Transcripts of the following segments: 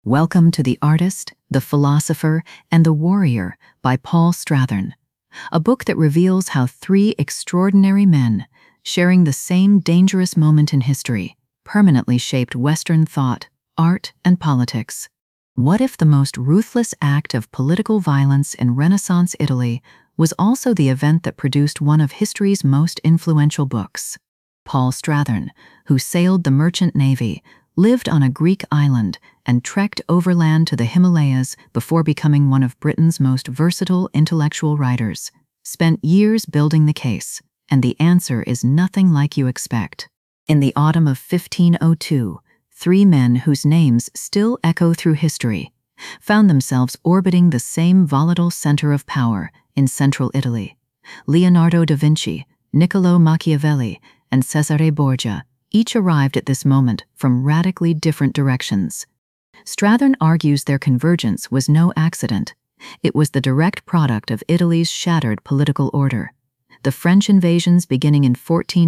Welcome to The Artist, the Philosopher, and the Warrior by Paul Strathern, a book that reveals how three extraordinary men, sharing the same dangerous moment in history, permanently shaped Western thought, art, and politics. What if the most ruthless act of political violence in Renaissance Italy was also the event that produced one of history's most influential books? Paul Strathern, who sailed the merchant navy, lived on a Greek island, and trekked overland to the Himalayas before becoming one of Britain's most versatile intellectual writers, spent years building the case, and the answer is nothing like you expect. In the autumn of 1502, three men whose names still echo through history found themselves orbiting the same volatile center of power in central Italy. Leonardo da Vinci, Niccolò Machiavelli, and Cesare Borgia each arrived at this moment from radically different directions. Strathern argues their convergence was no accident. It was the direct product of Italy's shattered political order. The French invasions beginning in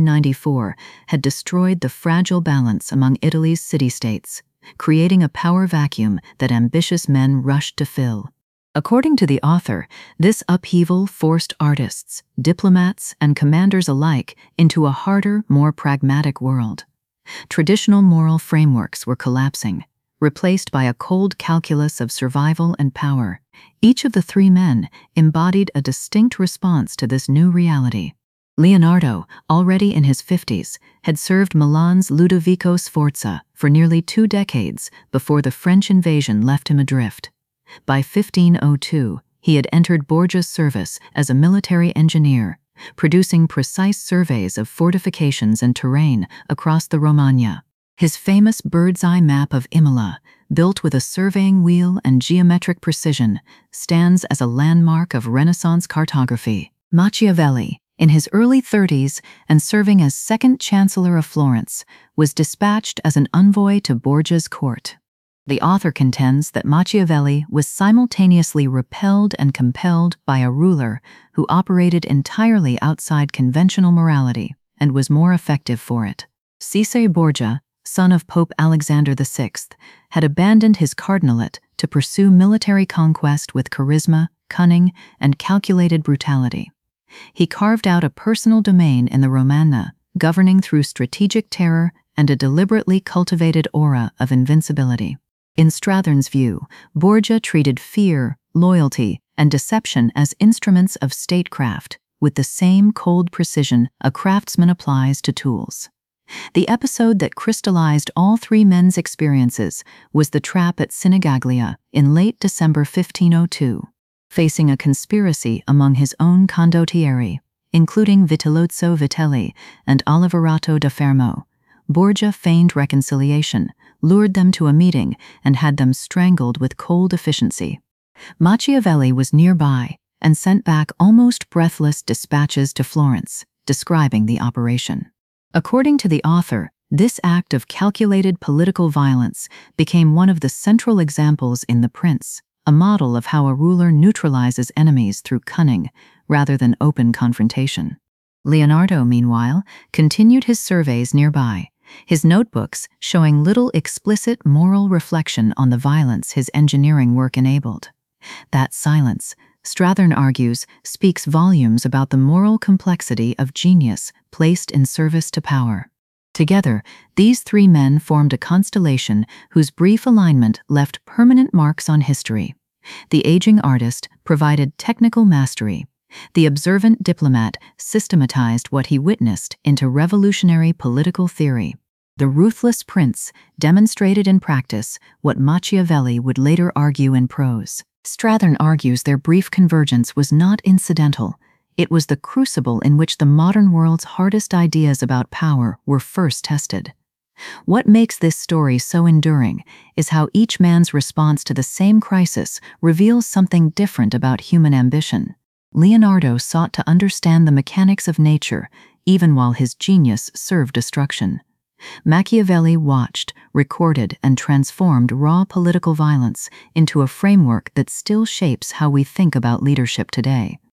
1494 had destroyed the fragile balance among Italy's city-states, creating a power vacuum that ambitious men rushed to fill. According to the author, this upheaval forced artists, diplomats, and commanders alike into a harder, more pragmatic world. Traditional moral frameworks were collapsing, replaced by a cold calculus of survival and power. Each of the three men embodied a distinct response to this new reality. Leonardo, already in his 50s, had served Milan's Ludovico Sforza for nearly 2 decades before the French invasion left him adrift. By 1502, he had entered Borgia's service as a military engineer, producing precise surveys of fortifications and terrain across the Romagna. His famous bird's-eye map of Imola, built with a surveying wheel and geometric precision, stands as a landmark of Renaissance cartography. Machiavelli, in his early 30s and serving as second chancellor of Florence, was dispatched as an envoy to Borgia's court. The author contends that Machiavelli was simultaneously repelled and compelled by a ruler who operated entirely outside conventional morality and was more effective for it. Cesare Borgia, son of Pope Alexander VI, had abandoned his cardinalate to pursue military conquest with charisma, cunning, and calculated brutality. He carved out a personal domain in the Romagna, governing through strategic terror and a deliberately cultivated aura of invincibility. In Strathern's view, Borgia treated fear, loyalty, and deception as instruments of statecraft, with the same cold precision a craftsman applies to tools. The episode that crystallized all three men's experiences was the trap at Sinigaglia in late December 1502. Facing a conspiracy among his own condottieri, including Vitellozzo Vitelli and Oliverato da Fermo, Borgia feigned reconciliation, lured them to a meeting, and had them strangled with cold efficiency. Machiavelli was nearby and sent back almost breathless dispatches to Florence, describing the operation. According to the author, this act of calculated political violence became one of the central examples in The Prince, a model of how a ruler neutralizes enemies through cunning rather than open confrontation. Leonardo, meanwhile, continued his surveys nearby, his notebooks showing little explicit moral reflection on the violence his engineering work enabled. That silence, Strathern argues, speaks volumes about the moral complexity of genius placed in service to power. Together, these three men formed a constellation whose brief alignment left permanent marks on history. The aging artist provided technical mastery. The observant diplomat systematized what he witnessed into revolutionary political theory. The ruthless prince demonstrated in practice what Machiavelli would later argue in prose. Strathern argues their brief convergence was not incidental. It was the crucible in which the modern world's hardest ideas about power were first tested. What makes this story so enduring is how each man's response to the same crisis reveals something different about human ambition. Leonardo sought to understand the mechanics of nature, even while his genius served destruction. Machiavelli watched, recorded, and transformed raw political violence into a framework that still shapes how we think about leadership today.